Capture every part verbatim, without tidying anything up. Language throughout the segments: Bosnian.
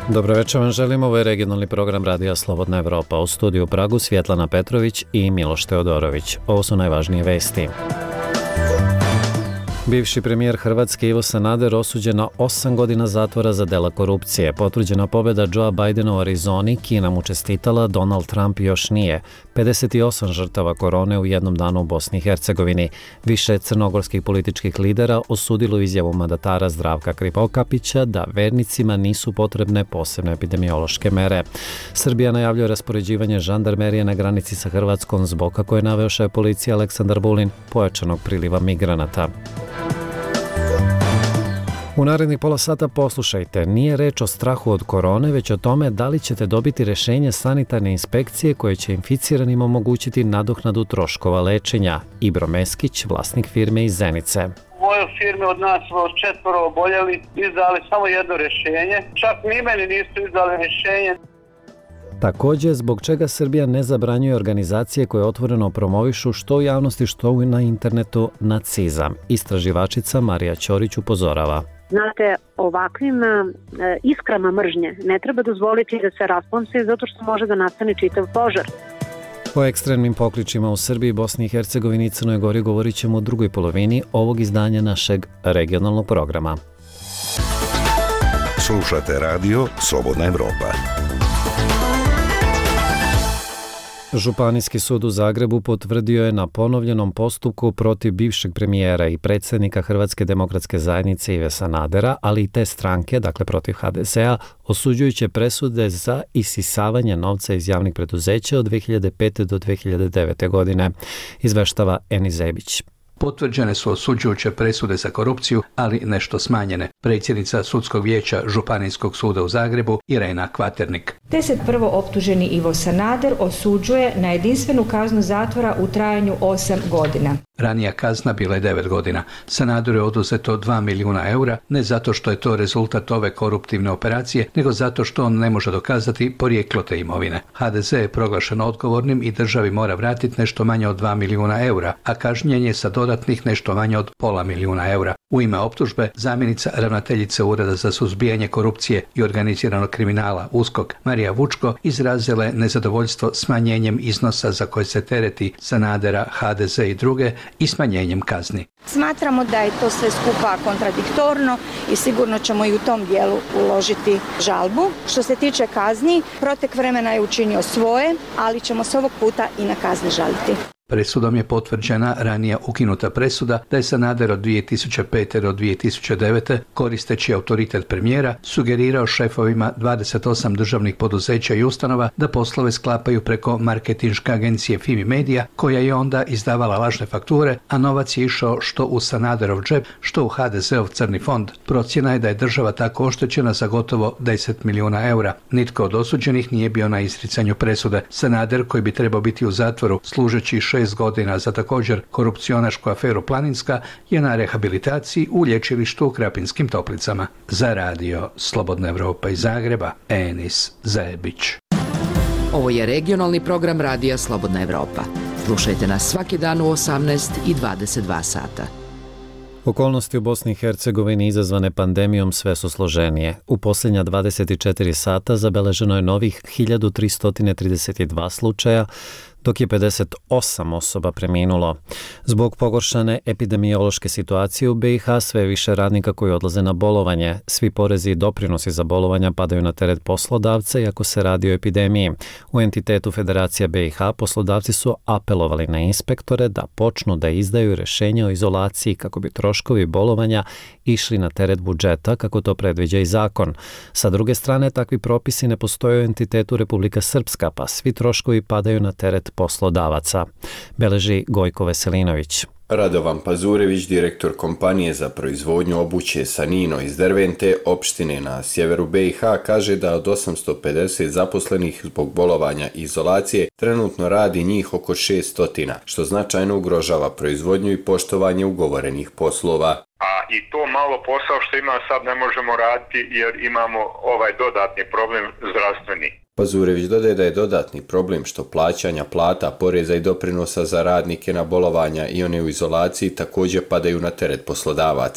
Dobro večer vam želim, ovo je regionalni program Radija Slobodna Evropa. U studiju u Pragu Svjetlana Petrović i Miloš Teodorović. Ovo su najvažnije vesti. Bivši premijer Hrvatske Ivo Sanader osuđen na osam godina zatvora za dela korupcije. Potvrđena pobjeda Joea Bidena u Arizoni, Kina mu čestitala, Donald Trump još nije. pedeset osam žrtava korone u jednom danu u Bosni i Hercegovini. Više crnogorskih političkih lidera osudilo izjavu mandatara Zdravka Krivokapića da vernicima nisu potrebne posebne epidemiološke mere. Srbija najavljuje raspoređivanje žandarmerije na granici sa Hrvatskom zbog, kako je naveo šef policije Aleksandar Vulin, pojačanog priliva migranata. U narednih pola sata poslušajte, nije reč o strahu od korone, već o tome da li ćete dobiti rješenje sanitarne inspekcije koje će inficiranim omogućiti nadoknadu troškova lečenja. Ibro Meskić, vlasnik firme iz Zenice. U mojoj firmi od nas smo četvoro oboljeli, izdali samo jedno rješenje, čak ni meni nisu izdali rješenje. Također, zbog čega Srbija ne zabranjuje organizacije koje otvoreno promovišu što u javnosti, što na internetu nacizam. Istraživačica Marija Ćorić upozorava. Znate, ovakvim e, iskrama mržnje ne treba dozvoliti da se rasplamse zato što može da nastane čitav požar. O ekstremnim pokličima u Srbiji, Bosni i Hercegovini i Crnoj Gori govorit ćemo u drugoj polovini ovog izdanja našeg regionalnog programa. Slušate radio Slobodna Evropa. Županijski sud u Zagrebu potvrdio je na ponovljenom postupku protiv bivšeg premijera i predsjednika Hrvatske demokratske zajednice Ive Sanadera, ali i te stranke, dakle protiv ha de ze a, osuđujuće presude za isisavanje novca iz javnih preduzeća od dvije hiljade pete do dvije hiljade devete godine, izveštava Eni Zebić. Potvrđene su osuđujuće presude za korupciju, ali nešto smanjene. Predsjednica Sudskog vijeća Županijskog suda u Zagrebu Irena Kvaternik. Te se prvo optuženi Ivo Sanader osuđuje na jedinstvenu kaznu zatvora u trajanju osam godina. Ranija kazna bila je devet godina. Sanaderu je oduzeto dva milijuna eura, ne zato što je to rezultat ove koruptivne operacije, nego zato što on ne može dokazati porijeklo te imovine. ha de ze je proglašen odgovornim i državi mora vratiti nešto manje od dva milijuna eura, a kažnjen je sa dodatnih nešto manje od pola milijuna eura. U ime optužbe, zamjenica ravnateljice Ureda za suzbijanje korupcije i organiziranog kriminala USKOK Marija Vučko izrazila je nezadovoljstvo smanjenjem iznosa za koje se tereti Sanadera, ha de ze i druge i smanjenjem kazni. Smatramo da je to sve skupa kontradiktorno i sigurno ćemo i u tom dijelu uložiti žalbu. Što se tiče kazni, protek vremena je učinio svoje, ali ćemo se ovog puta i na kazne žaliti. Presudom je potvrđena ranija ukinuta presuda da je Sanader od dvije tisuće pete do dvije tisuće devete koristeći autoritet premijera sugerirao šefovima dvadeset osam državnih poduzeća i ustanova da poslove sklapaju preko marketinške agencije Fimi Media, koja je onda izdavala lažne fakture, a novac je išao što u Sanaderov džep, što u ha de zeov crni fond. Procjena je da je država tako oštećena za gotovo deset milijuna eura. Nitko od osuđenih nije bio na izricanju presude. Sanader, koji bi trebao biti u zatvoru služeći šest godina za također korupcionašku aferu Planinska, je na rehabilitaciji u lječilištu u Krapinskim Toplicama. Za radio Slobodna Evropa iz Zagreba, Enis Zebić. Ovo je regionalni program Radija Slobodna Evropa. Slušajte nas svaki dan u osamnaest i dvadeset dva sata. Okolnosti u Bosni i Hercegovini izazvane pandemijom sve su složenije. U posljednja dvadeset četiri sata zabeleženo je novih hiljadu tristo trideset dva slučaja, dok je pedeset osam osoba preminulo. Zbog pogoršane epidemiološke situacije u be i ha sve više radnika koji odlaze na bolovanje. Svi porezi i doprinosi za bolovanja padaju na teret poslodavca, iako se radi o epidemiji. U entitetu Federacija be i ha poslodavci su apelovali na inspektore da počnu da izdaju rješenja o izolaciji kako bi troškovi bolovanja išli na teret budžeta, kako to predviđa i zakon. Sa druge strane, takvi propisi ne postoje u entitetu Republika Srpska, pa svi troškovi padaju na teret poslodavaca, beleži Gojko Veselinović. Radovan Pazurević, direktor kompanije za proizvodnju obuće Sanino iz Dervente, opštine na sjeveru be i ha, kaže da od osamsto pedeset zaposlenih zbog bolovanja i izolacije trenutno radi njih oko šesto, što značajno ugrožava proizvodnju i poštovanje ugovorenih poslova. A i to malo posao što ima sad ne možemo raditi jer imamo ovaj dodatni problem zdravstveni. Pazurević dodaje da je dodatni problem što plaćanja plata, poreza i doprinosa za radnike na bolovanja i one u izolaciji također padaju na teret poslodavaca.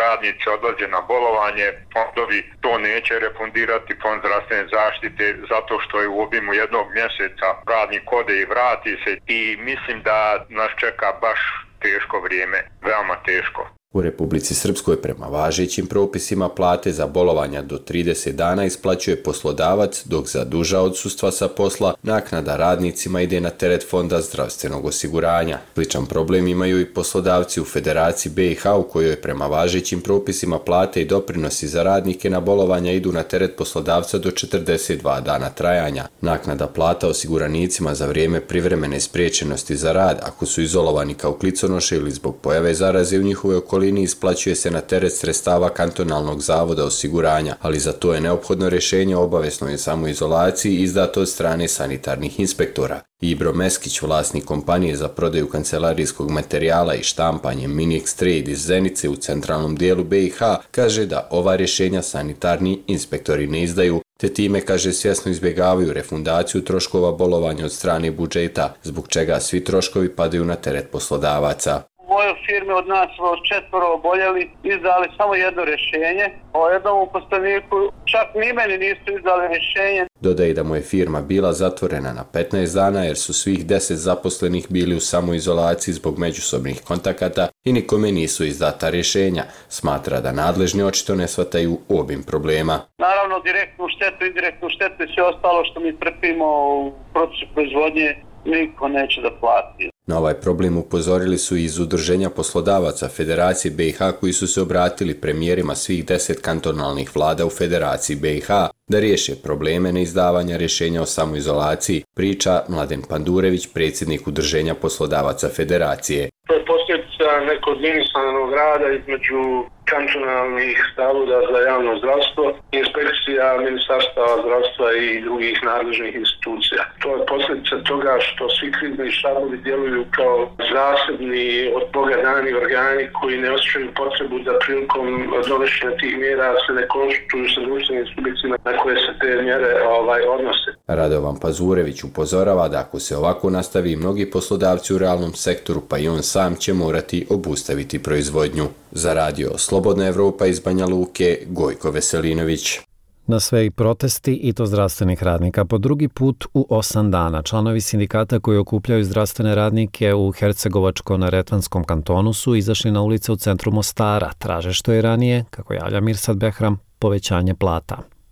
radnici odlaze na bolovanje, fondovi to neće refundirati, fond zdravstvene zaštite, zato što je u obimu jednog mjeseca radnik ode i vrati se i mislim da nas čeka baš teško vrijeme, veoma teško. U Republici Srpskoj prema važećim propisima plate za bolovanja do trideset dana isplaćuje poslodavac, dok za duža odsustva sa posla naknada radnicima ide na teret Fonda zdravstvenog osiguranja. Sličan problem imaju i poslodavci u Federaciji B i H u kojoj prema važećim propisima plate i doprinosi za radnike na bolovanja idu na teret poslodavca do četrdeset dva dana trajanja. Naknada plata osiguranicima za vrijeme privremene spriječenosti za rad ako su izolovani kao kliconoše ili zbog pojave zaraze u njihovoj okolini isplaćuje se na teret sredstava kantonalnog zavoda osiguranja, ali za to je neophodno rješenje o obaveznoj samoizolaciji izdato od strane sanitarnih inspektora. Ibro Meskić, vlasnik kompanije za prodaju kancelarijskog materijala i štampanje Minix Trade iz Zenice u centralnom dijelu B i H, kaže da ova rješenja sanitarni inspektori ne izdaju, te time, kaže, svjesno izbjegavaju refundaciju troškova bolovanja od strane budžeta, zbog čega svi troškovi padaju na teret poslodavaca. U mojoj firmi od nas od četvoro oboljeli izdali samo jedno rješenje, o jednom uposleniku čak ni meni nisu izdali rješenje. Dodaje da mu je firma bila zatvorena na petnaest dana jer su svih deset zaposlenih bili u samoizolaciji zbog međusobnih kontakata i nikome nisu izdata rješenja. Smatra da nadležni očito ne shvataju obim problema. Naravno, direktnu štetu, indirektnu štetu i sve ostalo što mi trpimo u procesu proizvodnje niko neće da plati. Na ovaj problem upozorili su i iz Udruženja poslodavaca Federacije B i H koji su se obratili premijerima svih deset kantonalnih vlada u Federaciji B i H da riješe probleme neizdavanja rješenja o samoizolaciji, priča Mladen Pandurević, predsjednik Udruženja poslodavaca Federacije. To je posljedica nekoordinisanog rada između kantonalnih zavoda za javno zdravstvo, inspekcija Ministarstva zdravstva i drugih nadležnih institucija. To je posljedica toga što svi krizni štabovi djeluju kao zasebni od Boga dani organi koji ne osjećaju potrebu da prilikom donošenja tih mjera se ne konsultuju sa društvenim subjektima na koje se te mjere ovaj, odnose. Radovan Pazurević upozorava da ako se ovako nastavi, mnogi poslodavci u realnom sektoru pa i on sam će morati obustaviti proizvodnju. Za radio Slobodna Evropa iz Banja Luke, Gojko Veselinović. Na sve i protesti i to zdravstvenih radnika po drugi put u osam dana. Članovi sindikata koji okupljaju zdravstvene radnike u Hercegovačko-Neretvanskom kantonu su izašli na ulice u centru Mostara. Traže što je ranije, kako javlja Mirsad Behram, povećanje plata.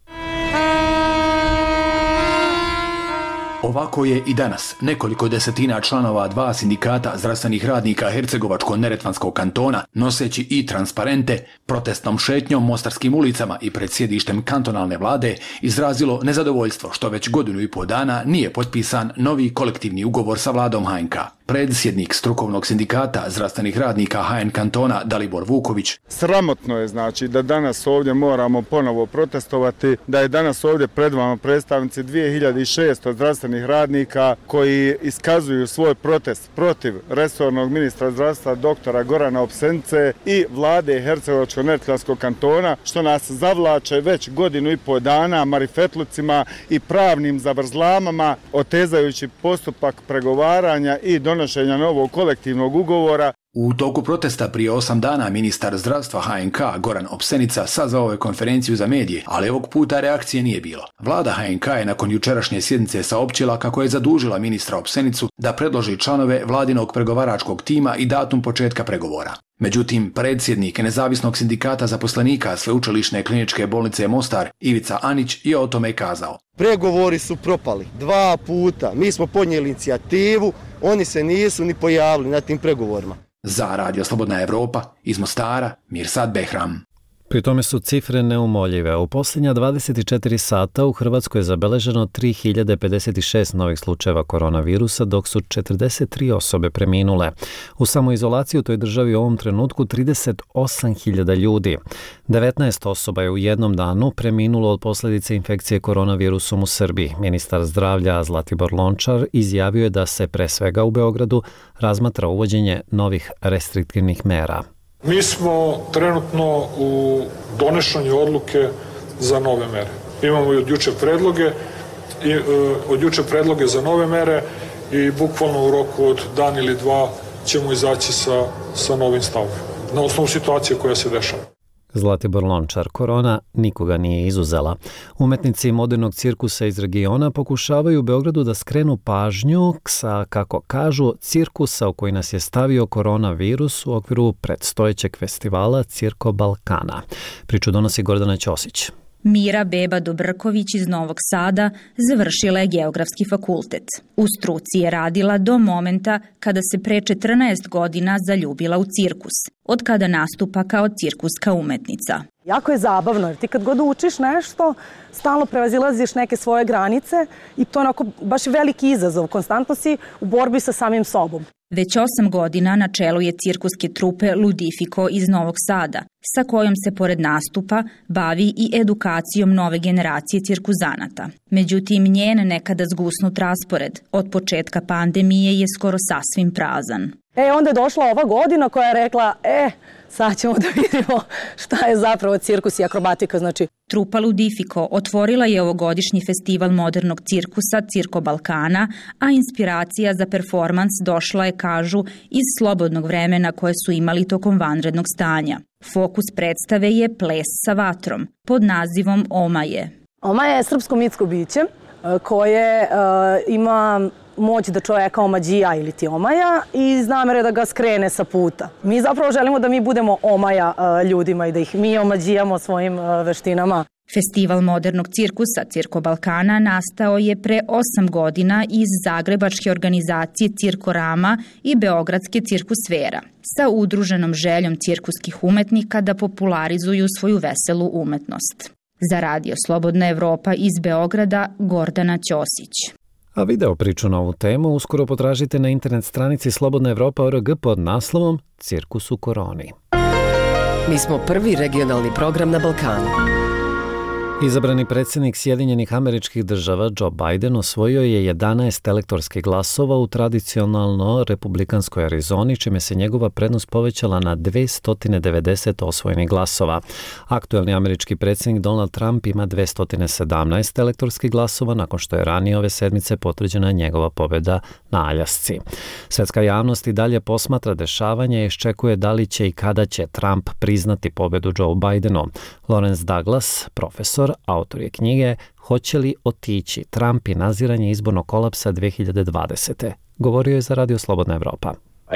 Ovako je i danas. Nekoliko desetina članova dva sindikata zdravstvenih radnika Hercegovačko-Neretvanskog kantona, noseći i transparente, protestnom šetnjom mostarskim ulicama i pred sjedištem kantonalne vlade, izrazilo nezadovoljstvo što već godinu i pol dana nije potpisan novi kolektivni ugovor sa vladom H N K. Predsjednik strukovnog sindikata zdravstvenih radnika H N kantona Dalibor Vuković. Sramotno je znači da danas ovdje moramo ponovo protestovati, da je danas ovdje pred vama predstavnici dvije hiljade šesto zdravstvenih radnika koji iskazuju svoj protest protiv resornog ministra zdravstva doktora Gorana Opsenice i vlade Hercegovačko-Neretvanskog kantona, što nas zavlače već godinu i pol dana marifetlucima i pravnim zavrzlamama, otezajući postupak pregovaranja i donošenja novog kolektivnog ugovora. U toku protesta prije osam dana ministar zdravstva H N K Goran Opsenica sazvao je konferenciju za medije, ali ovog puta reakcije nije bilo. Vlada H N K je nakon jučerašnje sjednice saopćila kako je zadužila ministra Opsenicu da predloži članove vladinog pregovaračkog tima i datum početka pregovora. Međutim, predsjednik nezavisnog sindikata zaposlenika Sveučilišne kliničke bolnice Mostar Ivica Anić je o tome kazao. Pregovori su propali dva puta. Mi smo podnijeli inicijativu, oni se nisu ni pojavili na tim pregovorima. Za Radio Slobodna Evropa iz Mostara, Mirsad Behram. Pri tome su cifre neumoljive. U posljednja dvadeset četiri sata u Hrvatskoj je zabeleženo tri hiljade pedeset šest novih slučajeva koronavirusa, dok su četrdeset tri osobe preminule. U samoizolaciji u toj državi u ovom trenutku trideset osam hiljada ljudi. devetnaest osoba je u jednom danu preminulo od posljedice infekcije koronavirusom u Srbiji. Ministar zdravlja Zlatibor Lončar izjavio je da se pre svega u Beogradu razmatra uvođenje novih restriktivnih mera. Mi smo trenutno u donošenju odluke za nove mere. Imamo i od juče predloge, i, e, od juče predloge za nove mere i bukvalno u roku od dan ili dva ćemo izaći sa, sa novim stavom na osnovu situacije koja se dešava. Zlatibor Lončar, korona nikoga nije izuzela. Umetnici modernog cirkusa iz regiona pokušavaju u Beogradu da skrenu pažnju sa, kako kažu, cirkusa u koji nas je stavio koronavirus u okviru predstojećeg festivala Cirko Balkana. Priču donosi Gordana Ćosić. Mira Beba Dobrković iz Novog Sada završila je Geografski fakultet. U struci je radila do momenta kada se pre četrnaest godina zaljubila u cirkus, od kada nastupa kao cirkuska umetnica. Jako je zabavno, jer ti kad god učiš nešto, stalno prevazilaziš neke svoje granice i to je onako baš veliki izazov. Konstantno si u borbi sa samim sobom. Već osam godina na čelu je cirkuske trupe Ludifiko iz Novog Sada, sa kojom se pored nastupa bavi i edukacijom nove generacije cirkuzanata. Međutim, njen nekada zgusnut raspored od početka pandemije je skoro sasvim prazan. E, onda je došla ova godina koja je rekla, e, sad ćemo da vidimo šta je zapravo cirkus i akrobatika. Znači, trupa Ludifiko otvorila je ovogodišnji festival modernog cirkusa Cirko Balkana, a inspiracija za performans došla je, kažu, iz slobodnog vremena koje su imali tokom vanrednog stanja. Fokus predstave je ples sa vatrom, pod nazivom Omaje. Omaje je srpsko mitsko biće koje uh, ima moć da čovjeka omađija ili ti omaja i iz namere da ga skrene sa puta. Mi zapravo želimo da mi budemo omaja uh, ljudima i da ih mi omađijamo svojim uh, veštinama. Festival modernog cirkusa Cirko Balkana nastao je pre osam godina iz zagrebačke organizacije Cirkorama i beogradske Cirkusfera, sa udruženom željom cirkuskih umetnika da popularizuju svoju veselu umetnost. Za Radio Slobodna Evropa iz Beograda, Gordana Ćosić. A video priču na ovu temu uskoro potražite na internet stranici Slobodna Evropa O R G pod naslovom Cirkus u koroni. Mi smo prvi regionalni program na Balkanu. Izabrani predsjednik Sjedinjenih Američkih Država Joe Biden osvojio je jedanaest elektorskih glasova u tradicionalno republikanskoj Arizoni, čime se njegova prednost povećala na dvesta devedeset osvojenih glasova. Aktuelni američki predsjednik Donald Trump ima dvesta sedamnaest elektorskih glasova nakon što je ranije ove sedmice potvrđena njegova pobjeda na Aljasci. Svetska javnost i dalje posmatra dešavanje i iščekuje da li će i kada će Trump priznati pobjedu Joe Bidenu. Lawrence Douglas, profesor, autor je knjige Hoće li otići Trump i naziranje izbornog kolapsa dve hiljade dvadesete. Govorio je za Radio Slobodna Evropa.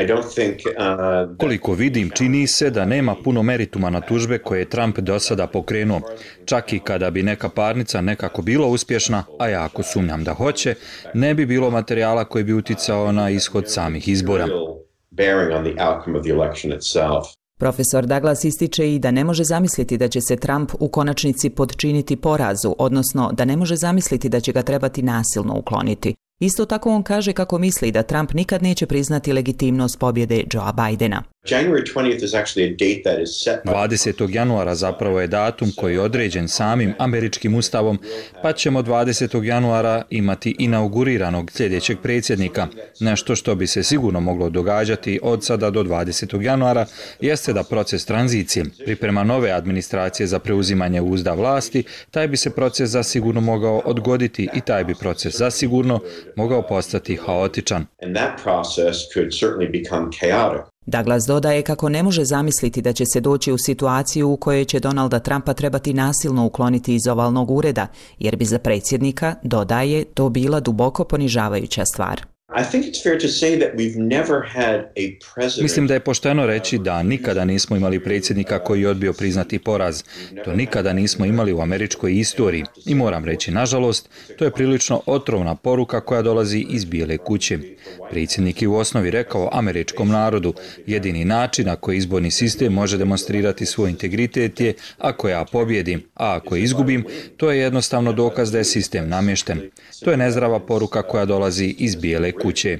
Koliko vidim, čini se da nema puno merituma na tužbe koje je Trump do sada pokrenuo. Čak i kada bi neka parnica nekako bila uspješna, a ja ako sumnjam da hoće, ne bi bilo materijala koji bi uticao na ishod samih izbora. Profesor Douglas ističe i da ne može zamisliti da će se Trump u konačnici podčiniti porazu, odnosno da ne može zamisliti da će ga trebati nasilno ukloniti. Isto tako on kaže kako misli da Trump nikad neće priznati legitimnost pobjede Joea Bidena. dvadesetog januara zapravo je datum koji je određen samim američkim ustavom, pa ćemo dvadesetog januara imati inauguriranog sljedećeg predsjednika. Nešto što bi se sigurno moglo događati od sada do dvadesetog januara jeste da proces tranzicije, priprema nove administracije za preuzimanje uzda vlasti, taj bi se proces zasigurno mogao odgoditi i taj bi proces zasigurno mogao postati haotičan. Douglas dodaje kako ne može zamisliti da će se doći u situaciju u kojoj će Donalda Trumpa trebati nasilno ukloniti iz ovalnog ureda, jer bi za predsjednika, dodaje, to bila duboko ponižavajuća stvar. Mislim da je pošteno reći da nikada nismo imali predsjednika koji je odbio priznati poraz. To nikada nismo imali u američkoj istoriji. I moram reći, nažalost, to je prilično otrovna poruka koja dolazi iz Bijele kuće. Predsjednik je u osnovi rekao američkom narodu, jedini način na koji izborni sistem može demonstrirati svoj integritet je ako ja pobjedim, a ako izgubim, to je jednostavno dokaz da je sistem namješten. To je nezdrava poruka koja dolazi iz Bijele kuće.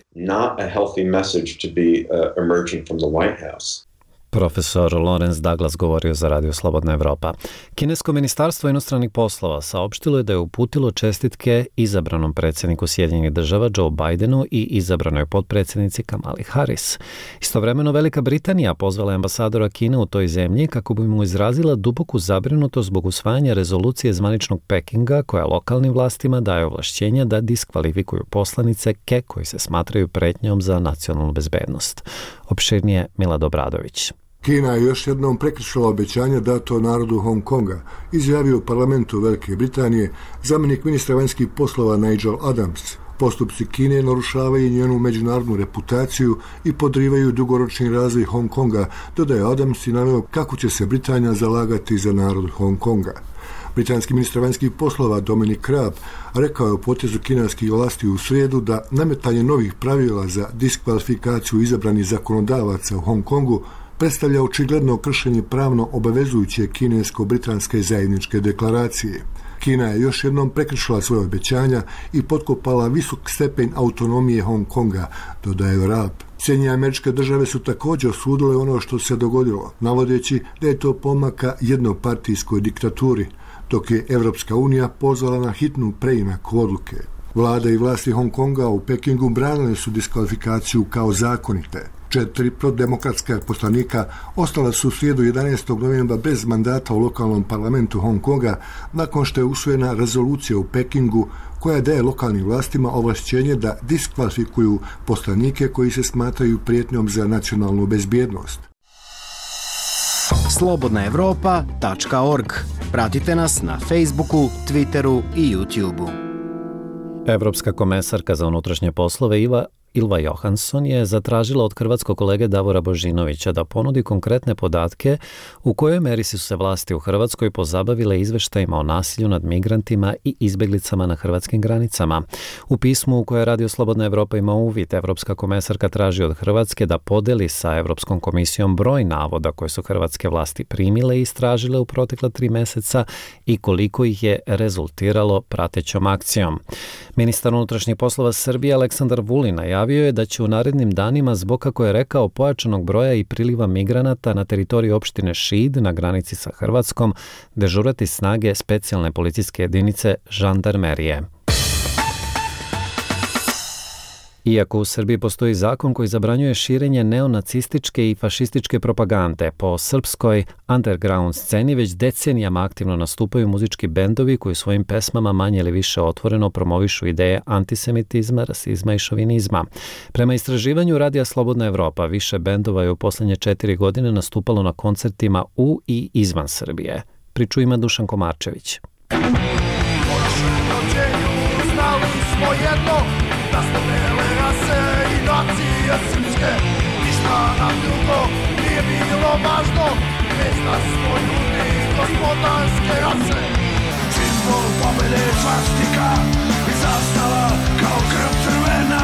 Profesor Lawrence Douglas govorio za Radio Slobodna Evropa. Kinesko ministarstvo inostranih poslova saopštilo je da je uputilo čestitke izabranom predsjedniku Sjedinjenih Država Joe Bidenu i izabranoj potpredsjednici Kamali Harris. Istovremeno Velika Britanija pozvala ambasadora Kine u toj zemlji kako bi mu izrazila duboku zabrinutost zbog usvajanja rezolucije zvaničnog Pekinga koja lokalnim vlastima daje ovlašćenja da diskvalifikuju poslanice ke koji se smatraju pretnjom za nacionalnu bezbednost. Opširnije Milad Obradović. Kina je još jednom prekršila obećanja dato narodu Hong Konga, izjavio u parlamentu Velike Britanije zamjenik ministra vanjskih poslova Nigel Adams. Postupci Kine narušavaju njenu međunarodnu reputaciju i podrivaju dugoročni razvoj Hong Konga, dodaje Adams i naveo kako će se Britanija zalagati za narod Hong Konga. Britanski ministar vanjskih poslova Dominic Raab rekao je o potezu kineskih vlasti u srijedu da nametanje novih pravila za diskvalifikaciju izabranih zakonodavaca u Hong Kongu predstavlja očigledno kršenje pravno obavezujuće kinesko-britanske zajedničke deklaracije. Kina je još jednom prekršila svoje obećanja i potkopala visok stepen autonomije Hong Konga, dodaje Raab. Sjedinjene Američke Države su također osudile ono što se dogodilo, navodeći da je to pomaka jednopartijskoj diktaturi, dok je Evropska unija pozvala na hitnu preinaku odluke. Vlada i vlasti Hong Konga u Pekingu branile su diskvalifikaciju kao zakonite. Četiri prodemokratska poslanika ostala su u srijedu jedanaestog novembra bez mandata u lokalnom parlamentu Hong Konga nakon što je usvojena rezolucija u Pekingu koja daje lokalnim vlastima ovlašćenje da diskvalifikuju poslanike koji se smatraju prijetnjom za nacionalnu bezbjednost. slobodna evropa tačka org. Pratite nas na Facebooku, Twitteru i YouTubeu. Evropska komesarka za unutrašnje poslove Iva Ilva Johansson je zatražila od hrvatskog kolege Davora Božinovića da ponudi konkretne podatke u kojoj meri su se vlasti u Hrvatskoj pozabavile izveštajima o nasilju nad migrantima i izbjeglicama na hrvatskim granicama. U pismu u koje Radio Slobodna Evropa ima uvid, Evropska komesarka traži od Hrvatske da podeli sa Evropskom komisijom broj navoda koje su hrvatske vlasti primile i istražile u protekla tri mjeseca i koliko ih je rezultiralo pratećom akcijom. Ministar unutrašnjih poslova Srbije Aleksandar Vulin najavio je da će u narednim danima zbog, kako je rekao, pojačanog broja i priliva migranata na teritoriji opštine Šid na granici sa Hrvatskom dežurati snage specijalne policijske jedinice žandarmerije. Iako u Srbiji postoji zakon koji zabranjuje širenje neonacističke i fašističke propagande, po srpskoj underground sceni već decenijama aktivno nastupaju muzički bendovi koji svojim pesmama manje ili više otvoreno promovišu ideje antisemitizma, rasizma i šovinizma. Prema istraživanju Radija Slobodna Evropa, više bendova je u posljednje četiri godine nastupalo na koncertima u i izvan Srbije. Priču ima Dušan Komarčević. Da smo bele rase i nacije srpske, ništa nam drugo nije bilo važno, već da smo ljudi gospodarske rase. Simbol pobjede svastika i zastava kao krv crvena.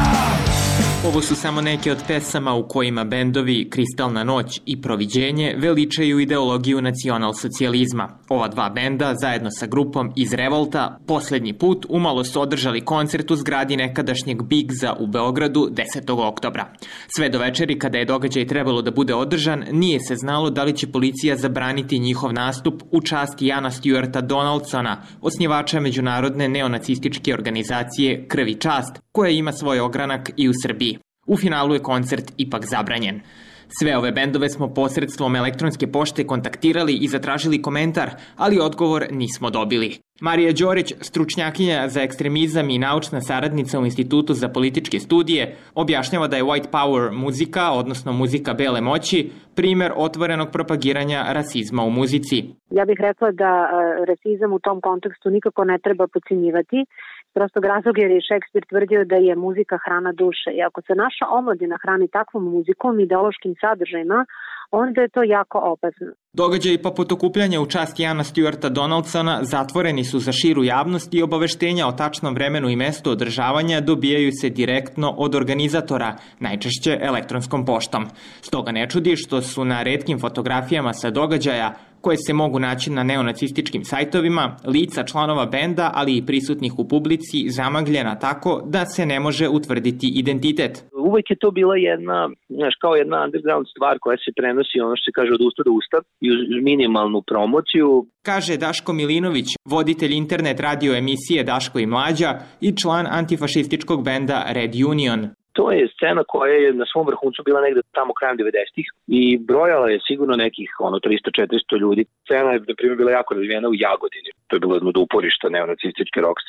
Ovo su samo neke od pesama u kojima bendovi Kristalna noć i Proviđenje veličaju ideologiju nacionalsocijalizma. Ova dva benda, zajedno sa grupom iz Revolta, posljednji put umalo su održali koncert u zgradi nekadašnjeg Bigza u Beogradu desetog oktobra. Sve do večeri, kada je događaj trebalo da bude održan, nije se znalo da li će policija zabraniti njihov nastup u čast Jana Stuarta Donaldsona, osnivača međunarodne neonacističke organizacije Krv i čast, koja ima svoj ogranak i u Srbiji. U finalu je koncert ipak zabranjen. Sve ove bendove smo posredstvom elektronske pošte kontaktirali i zatražili komentar, ali odgovor nismo dobili. Marija Đorić, stručnjakinja za ekstremizam i naučna saradnica u Institutu za političke studije, objašnjava da je White Power muzika, odnosno muzika bele moći, primjer otvorenog propagiranja rasizma u muzici. Ja bih rekla da rasizam u tom kontekstu nikako ne treba podcjenjivati. Prostog razloga jer je Šekspir tvrdio da je muzika hrana duše. I ako se naša omladina hrani takvom muzikom i ideološkim sadržajima, onda je to jako opasno. Događaji poput okupljanja u čast Jana Stuarta Donaldsona zatvoreni su za širu javnost i obaveštenja o tačnom vremenu i mestu održavanja dobijaju se direktno od organizatora, najčešće elektronskom poštom. Stoga ne čudi što su na retkim fotografijama sa događaja, koje se mogu naći na neonacističkim sajtovima, lica članova benda, ali i prisutnih u publici, zamagljena tako da se ne može utvrditi identitet. Uvijek je to bila jedna, znaš, kao jedna underground stvar koja se prenosi, ono što se kaže, od usta do usta i uz minimalnu promociju. Kaže Daško Milinović, voditelj internet radio emisije Daško i Mlađa i član antifašističkog benda Red Union. To je scena koja je na svom vrhuncu bila negde tamo krajem devedesetih i brojala je sigurno nekih ono trista do četiristo ljudi. Scena je, na primjer, bila jako razvijena u Jagodini. To je bilo jedno od uporišta neonacističke rock scene.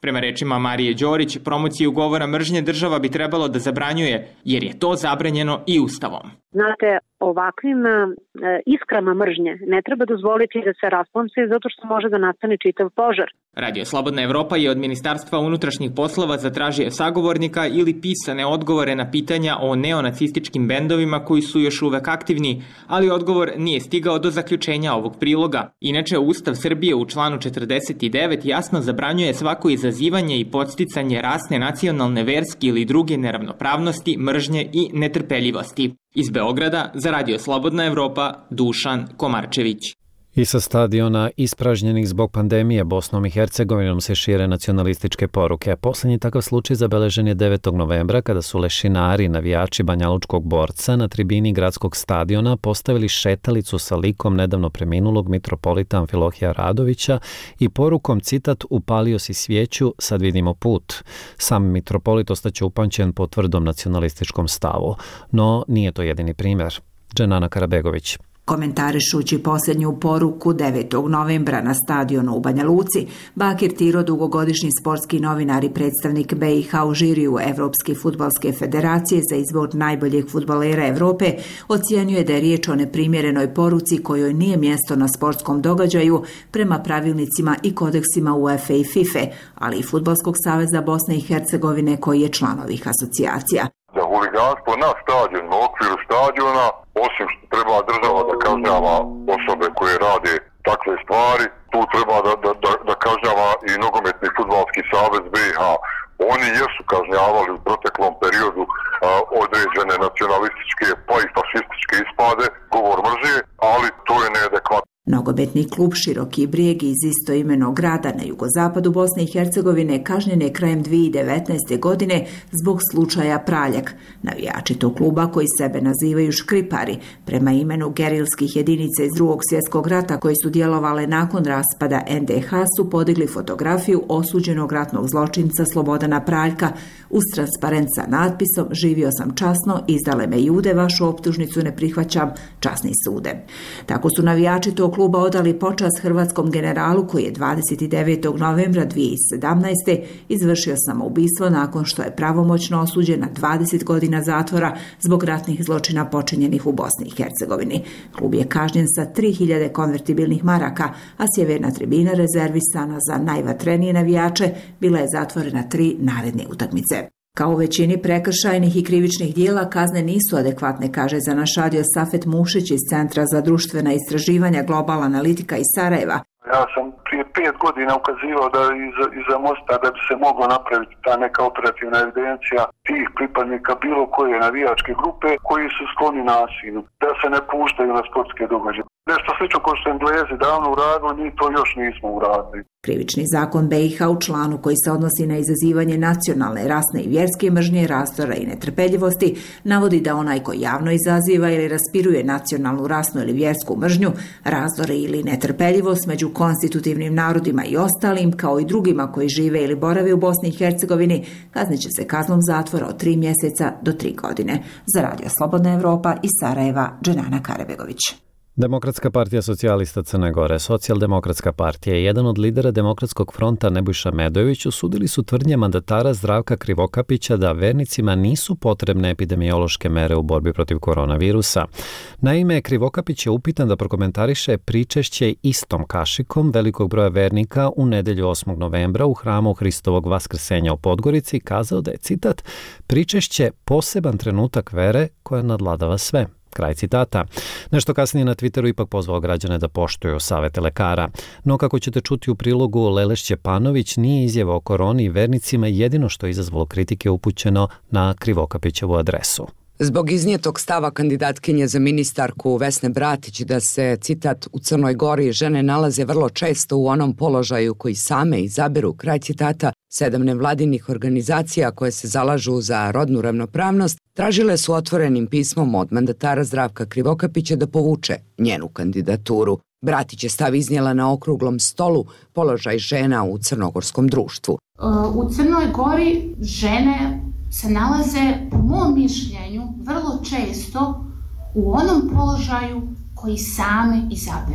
Prema rečima Marije Đorić, promociju govora mržnje država bi trebalo da zabranjuje, jer je to zabranjeno i Ustavom. Znate, ovakvim e, iskrama mržnje ne treba dozvoliti da se rasplamse zato što može da nastane čitav požar. Radio Slobodna Evropa je od Ministarstva unutrašnjih poslova zatražio sagovornika ili pisane odgovore na pitanja o neonacističkim bendovima koji su još uvek aktivni, ali odgovor nije stigao do zaključenja ovog priloga. Inače, Ustav Srbije u članu četrdeset devet jasno zabranjuje svako izazivanje i podsticanje rasne, nacionalne, verske ili druge neravnopravnosti, mržnje i netrpeljivosti. Iz Beograda za Radio Slobodna Evropa, Dušan Komarčević. I sa stadiona ispražnjenih zbog pandemije Bosnom i Hercegovinom se šire nacionalističke poruke. Poslednji takav slučaj zabeležen je devetog novembra kada su lešinari, navijači Banjalučkog Borca na tribini gradskog stadiona postavili šetalicu sa likom nedavno preminulog mitropolita Amfilohija Radovića i porukom, citat, upalio si svijeću, sad vidimo put. Sam mitropolit ostaće upamćen po tvrdom nacionalističkom stavu. No nije to jedini primjer. Dženana Karabegović. Komentarišući posljednju poruku devetog novembra na stadionu u Banja Luci, Bakir Tiro, dugogodišnji sportski novinar i predstavnik B i H u žiriju Evropske fudbalske federacije za izbor najboljeg fudbalera Evrope, ocijenjuje da je riječ o neprimjerenoj poruci kojoj nije mjesto na sportskom događaju prema pravilnicima i kodeksima UEFA i FIFA, ali i Fudbalskog saveza Bosne i Hercegovine koji je član ovih asocijacija. Za huliganstvo na stadionu, u okviru stadiona, osim što treba država da kažnjava osobe koje rade takve stvari, tu treba da, da, da, da kažnjava i nogometni fudbalski savez B i H. Oni jesu kažnjavali u proteklom periodu a, određene nacionalističke pa i fašističke ispade, govor mržnje, ali to je neadekvatno. Nogometni klub Široki Brijeg iz istoimenog grada na jugozapadu Bosne i Hercegovine kažnjen je krajem dvije hiljade devetnaeste. godine zbog slučaja Praljak. Navijači tog kluba, koji sebe nazivaju škripari, prema imenu gerilskih jedinica iz drugog svjetskog rata koji su djelovale nakon raspada N D H, su podigli fotografiju osuđenog ratnog zločinca Slobodana Praljka uz transparent sa natpisom "Živio sam časno, izdale me Jude, vašu optužnicu ne prihvaćam, časni sude". Tako su navijači tog kluba odali počast hrvatskom generalu koji je dvadeset devetog novembra dvije hiljade sedamnaeste. izvršio samoubistvo nakon što je pravomoćno osuđen na dvadeset godina zatvora zbog ratnih zločina počinjenih u Bosni i Hercegovini. Klub je kažnjen sa tri hiljade konvertibilnih maraka, a sjeverna tribina rezervisana za najvatrenije navijače bila je zatvorena tri naredne utakmice. Kao u većini prekršajnih i krivičnih dijela, kazne nisu adekvatne, kaže za naš radio Safet Mušić iz Centra za društvena istraživanja Global Analitika iz Sarajeva. Ja sam prije pet godina ukazivao da iza, iza mosta da bi se moglo napraviti ta neka operativna evidencija tih pripadnika bilo koje navijačke grupe koji su skloni nasilju, da se ne puštaju na sportske događaje. Nešto slično kao što Englezi davno uradili, mi to još nismo uradili. Krivični zakon B i H u članu koji se odnosi na izazivanje nacionalne, rasne i vjerske mržnje, razdora i netrpeljivosti navodi da onaj ko javno izaziva ili raspiruje nacionalnu, rasnu ili vjersku mržnju, razdore ili netrpeljivost među konstitutivnim narodima i ostalim, kao i drugima koji žive ili borave u Bosni i Hercegovini, kaznit će se kaznom zatvora od tri mjeseca do tri godine. Za Radio Slobodna Evropa iz Sarajeva, Dženana Karabegović. Demokratska partija socijalista Crne Gore, Socijaldemokratska partija i jedan od lidera Demokratskog fronta Nebojša Medojević osudili su tvrdnje mandatara Zdravka Krivokapića da vernicima nisu potrebne epidemiološke mere u borbi protiv koronavirusa. Naime, Krivokapić je upitan da prokomentariše pričešće istom kašikom velikog broja vernika u nedelju osmog novembra u hramu Hristovog Vaskrsenja u Podgorici, kazao da je, citat, pričešće poseban trenutak vere koja nadladava sve. Kraj citata. Nešto kasnije na Twitteru ipak pozvao građane da poštuju savete lekara. No, kako ćete čuti u prilogu, Leleš Ćepanović nije izjava o koroni i vernicima jedino što je izazvalo kritike upućeno na Krivokapićevu adresu. Zbog iznijetog stava kandidatkinje za ministarku Vesne Bratić da se, citat, u Crnoj Gori žene nalaze vrlo često u onom položaju koji same izaberu, kraj citata, sedam nevladinih organizacija koje se zalažu za rodnu ravnopravnost tražile su otvorenim pismom od mandatara Zdravka Krivokapića da povuče njenu kandidaturu. Bratić je stav iznijela na okruglom stolu položaj žena u crnogorskom društvu. U Crnoj Gori žene se nalaze, po mom mišljenju, vrlo često u onom položaju koji same izaberu.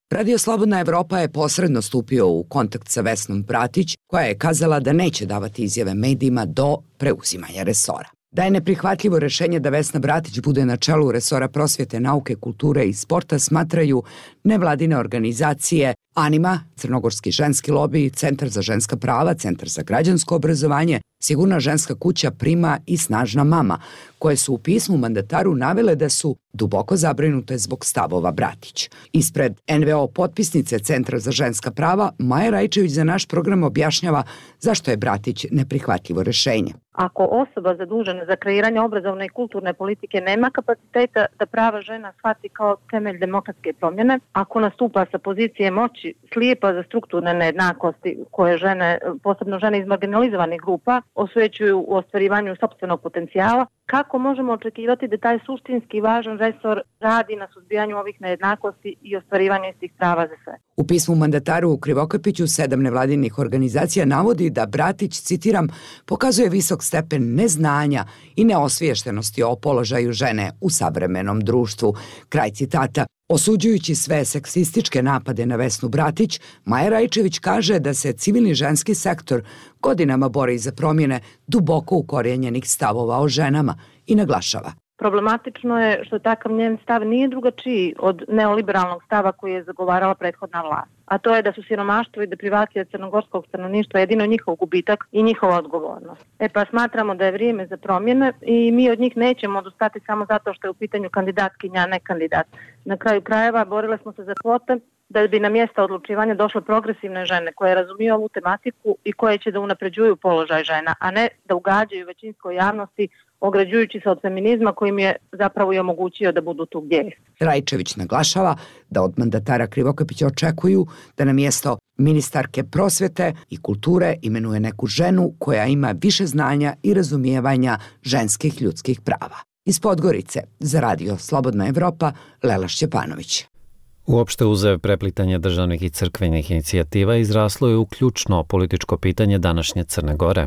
Radio Slobodna Evropa je posredno stupio u kontakt sa Vesnom Bratić, koja je kazala da neće davati izjave medijima do preuzimanja resora. Da je neprihvatljivo rešenje da Vesna Bratić bude na čelu resora prosvjete, nauke, kulture i sporta smatraju nevladine organizacije Anima, Crnogorski ženski lobi, Centar za ženska prava, Centar za građansko obrazovanje, Sigurna ženska kuća Prima i Snažna mama, koje su u pismu mandataru navele da su duboko zabrinute zbog stavova Bratić. Ispred en ve o potpisnice Centra za ženska prava, Maja Rajčević za naš program objašnjava zašto je Bratić neprihvatljivo rešenje. Ako osoba zadužena za kreiranje obrazovne i kulturne politike nema kapaciteta da prava žena shvati kao temelj demokratske promjene, ako nastupa sa pozicije moći slijepa za strukturne nejednakosti koje žene, posebno žene iz marginalizovanih grupa, osvećuju u ostvarivanju sopstvenog potencijala, kako možemo očekivati da taj suštinski važan resor radi na suzbijanju ovih nejednakosti i ostvarivanju istih prava za sve? U pismu mandataru u Krivokapiću sedam nevladinih organizacija navodi da Bratić, citiram, pokazuje visok stepen neznanja i neosviještenosti o položaju žene u savremenom društvu. Kraj citata. Osuđujući sve seksističke napade na Vesnu Bratić, Maja Rajčević kaže da se civilni ženski sektor godinama bori za promjene duboko ukorijenjenih stavova o ženama i naglašava. Problematično je što takav njen stav nije drugačiji od neoliberalnog stava koji je zagovarala prethodna vlast, a to je da su siromaštvo i deprivacija crnogorskog stanovništva jedino njihov gubitak i njihova odgovornost. E pa smatramo da je vrijeme za promjene i mi od njih nećemo odustati samo zato što je u pitanju kandidatkinja, a ne kandidat. Na kraju krajeva borile smo se za kvote da bi na mjesta odlučivanja došle progresivne žene koje razumiju ovu tematiku i koje će da unapređuju položaj žena, a ne da ugađaju većinskoj javnosti ograđujući se od feminizma kojim je zapravo i omogućio da budu tu gdje jesu. Rajčević naglašava da od mandatara Krivokapića očekuju da na mjesto ministarke prosvjete i kulture imenuje neku ženu koja ima više znanja i razumijevanja ženskih ljudskih prava. Iz Podgorice za Radio Slobodna Evropa, Lela Šćepanović. Uopšte uzev preplitanje državnih i crkvenih inicijativa izraslo je u ključno političko pitanje današnje Crne Gore.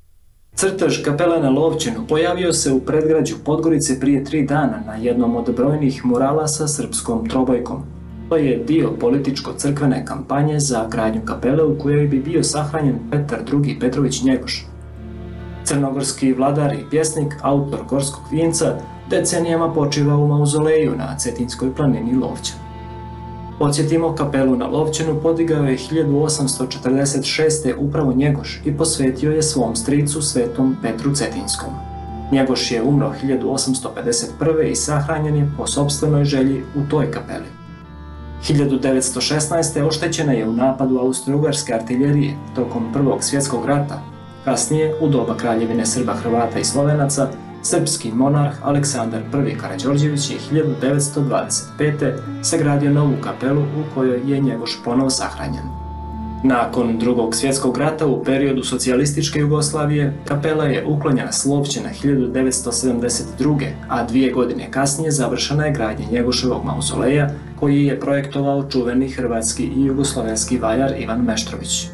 Crtež kapele na Lovćenu pojavio se u predgrađu Podgorice prije tri dana na jednom od brojnih murala sa srpskom trobojkom. To je dio političko-crkvene kampanje za gradnju kapele u kojoj bi bio sahranjen Petar drugi Petrović Njegoš. Crnogorski vladar i pjesnik, autor Gorskog vinca, decenijama počiva u mauzoleju na Cetinskoj planini Lovćen. Podsjetimo, kapelu na Lovćenu podigao je hiljadu osamsto četrdeset šeste upravo Njegoš i posvetio je svom stricu svetom Petru Cetinskom. Njegoš je umro hiljadu osamsto pedeset prve i sahranjen je po sopstvenoj želji u toj kapeli. hiljadu devetsto šesnaeste oštećena je u napadu austro-ugarske artiljerije tokom Prvog svjetskog rata. Kasnije, u doba kraljevine Srba, Hrvata i Slovenaca, srpski monarh Aleksandar prvi Karađorđević je hiljadu devetsto dvadeset pete sagradio novu kapelu u kojoj je Njegoš ponovo sahranjen. Nakon Drugog svjetskog rata u periodu socijalističke Jugoslavije, kapela je uklonjena s Lovćena hiljadu devetsto sedamdeset druge. a dvije godine kasnije završena je gradnja Njegoševog mauzoleja koji je projektovao čuveni hrvatski i jugoslovenski vajar Ivan Meštrović.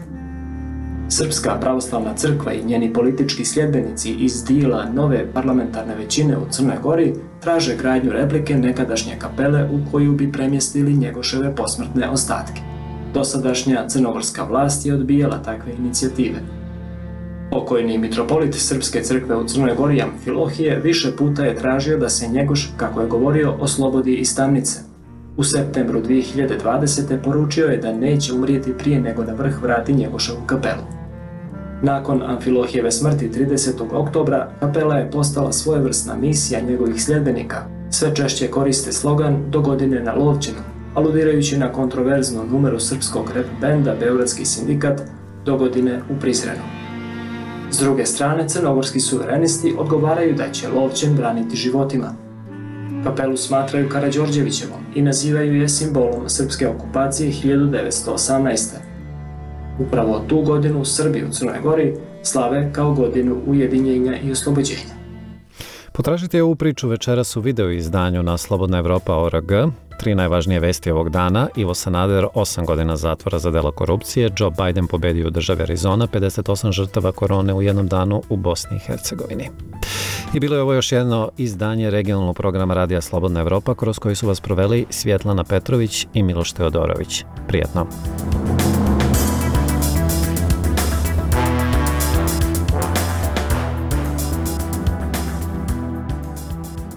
Srpska pravoslavna crkva i njeni politički sljedbenici iz dijela nove parlamentarne većine u Crnoj Gori traže gradnju replike nekadašnje kapele u koju bi premjestili Njegoševe posmrtne ostatke. Dosadašnja crnogorska vlast je odbijala takve inicijative. Pokojni mitropolit Srpske crkve u Crnoj Gori Amfilohije više puta je tražio da se Njegoš, kako je govorio, oslobodi iz tamnice. U septembru dvije hiljade dvadesete poručio je da neće umrijeti prije nego da vrh vrati Njegoševu kapelu. Nakon Amfilohijeve smrti tridesetog oktobra, kapela je postala svojevrsna misija njegovih sljedbenika. Sve češće koriste slogan "Do godine na Lovćenu", aludirajući na kontroverznu numeru srpskog rap benda Beogradski sindikat "Do godine u Prizrenu". S druge strane, crnogorski suverenisti odgovaraju da će Lovćen braniti životima. Kapelu smatraju Karađorđevićevom i nazivaju je simbolom srpske okupacije hiljadu devetsto osamnaeste. Upravo tu godinu Srbi u Crnoj Gori slave kao godinu ujedinjenja i oslobođenja. Potražite ovu priču večeras u video izdanju na slobodna evropa tačka org. Tri najvažnije vesti ovog dana: Ivo Sanader, osam godina zatvora za delo korupcije; Joe Biden pobedio u državi Arizona; pedeset osam žrtava korone u jednom danu u Bosni i Hercegovini. I bilo je ovo još jedno izdanje regionalnog programa Radija Slobodna Evropa, kroz koji su vas proveli Svjetlana Petrović i Miloš Teodorović. Prijetno!